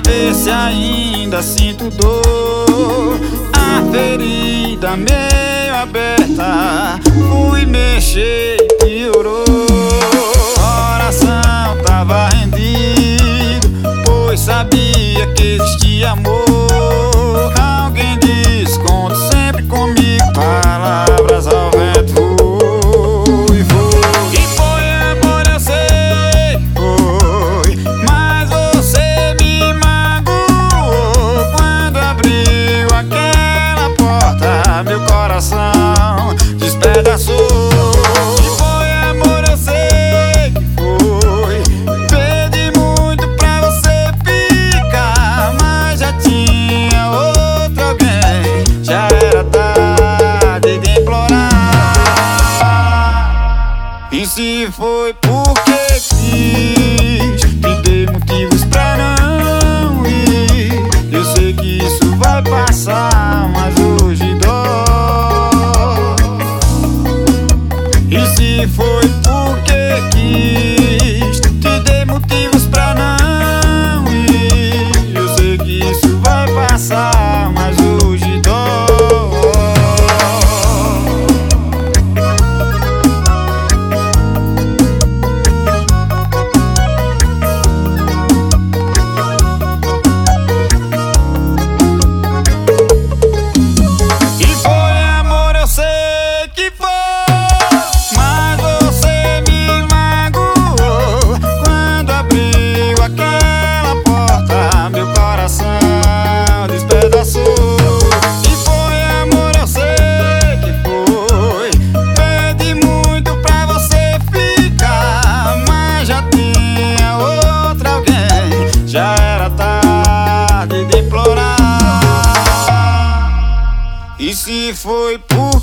pra ver se ainda sinto dor. A ferida meio aberta, fui mexer e piorou. Coração tava rendido, pois sabia que existia amor. Alguém disse, conte sempre comigo, palavras ao vento voam e voam. E foi amor, eu sei que foi, mas você me magoou. Quando abriu aquela porta, meu coração despedaçou. E se foi porque quis, te dei motivos pra não ir. Eu sei que isso vai passar, mas hoje dói. E se foi porque quis, te dei motivos pra não ir. Eu sei que isso vai passar, mas hoje dói. Já era tarde de implorar. E se foi por